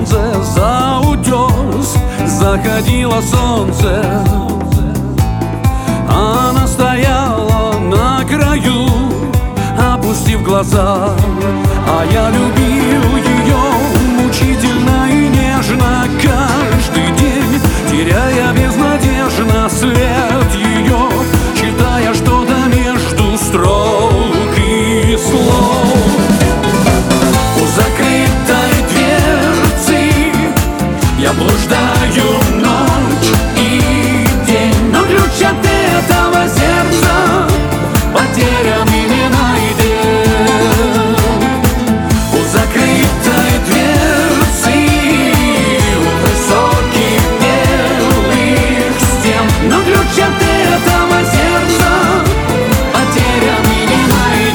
солнце за утес, заходило солнце. Она стояла на краю, опустив глаза, а я любил ее мучительно и нежно каждый день, теряя безнадежно след ее, читая что-то между строк и слов. У закрытой дверцы я блуждаю ночь и день, но ключ от этого сердца потерян и не найден. У закрытой дверцы, у высоких белых стен, но ключ от этого сердца потерян и не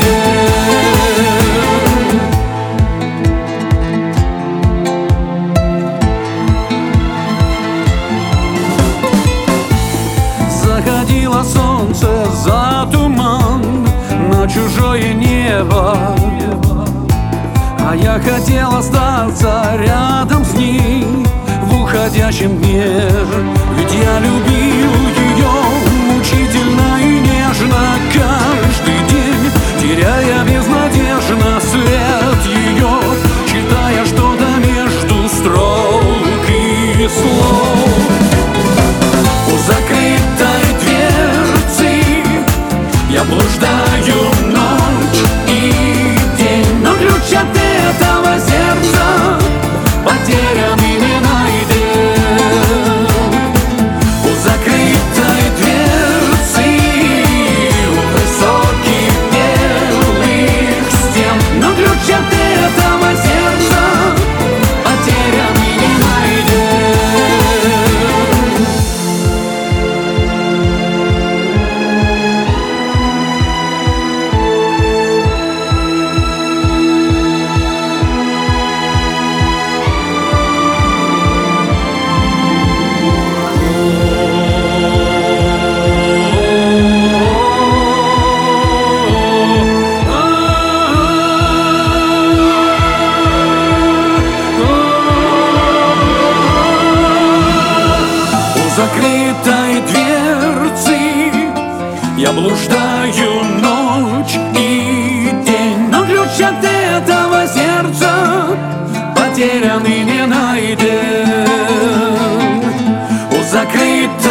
найден. Заходило солнце за туман на чужое небо, а я хотел остаться рядом с ней в уходящем дне. Ведь я любил ее мучительно и нежно каждый день, теряя безнадежно след ее, читая что-то между строк и слов. У закрытой дверцы я блуждаю ночь и день, но ключ от этого сердца потерян и не найден. У закрытой дверцы, у высоких белых стен, но ключ от этого сердца потерян и не найден. Закрытой дверцы я блуждаю ночь и день, но ключ от этого сердца потерян и не найден. У закрытой